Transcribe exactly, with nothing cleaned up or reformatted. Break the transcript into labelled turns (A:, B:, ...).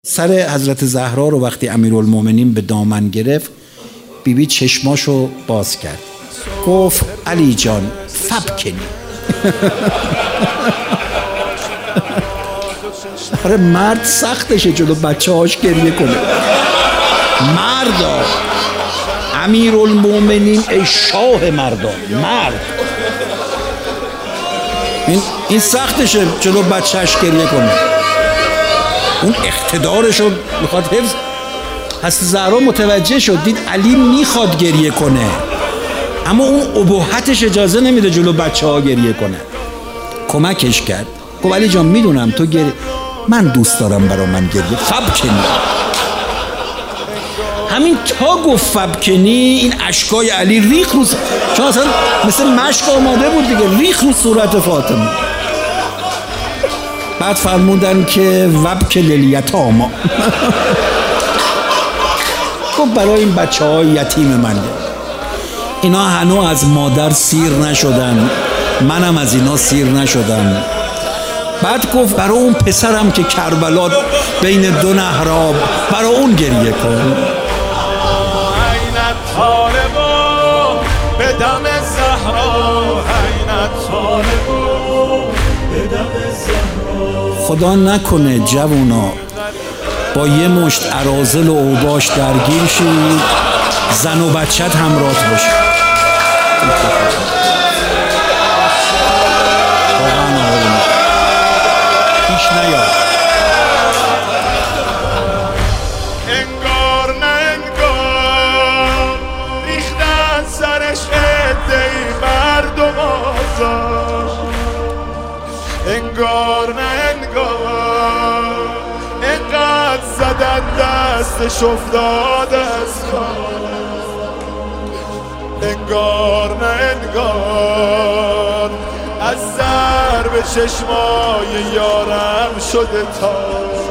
A: سر حضرت زهرا رو وقتی امیرالمومنین به دامن گرفت، بی بی چشماشو باز کرد، گفت علی جان فبکنی. آره مرد سختشه جلو بچه هاش گریه کنه. مردا، امیرالمومنین ای شاه مردان، مرد این, این سختشه جلو بچهش گریه کنه. اون اقتدارشو میخواد حفظ. حضرت زهرا متوجه شد، دید علی میخواد گریه کنه اما اون ابهتش اجازه نمیده جلو بچه ها گریه کنه. کمکش کرد، گفت علی جان میدونم تو گریه، من دوست دارم برا من گریه، فبکنی. همین تا گفت فبکنی این اشکای علی ریخ رو، چون اصلا مثل مشک آماده بود دیگه، ریخ رو صورت فاطمه. بعد فرمودن که وبک لیلیتاما، گفت برای این بچه های یتیم منه، اینا هنو از مادر سیر نشدن، منم از اینا سیر نشدم. بعد گفت برای اون پسرم که کربلا بین دو نهراب، برای اون گریه کن. به دم زهرا، خدا نکنه جوونا با یه مشت اراذل و اوباش درگیر شید، زن و بچت همراهت باشه. پیش نیاد.
B: انگار نه انگار ریختن سرش عده‌ای مردم آزار، انگار نه انگار اینقدر زدن دستش افتاد از کار، انگار نه انگار از ضرب چشمای یارم شده تا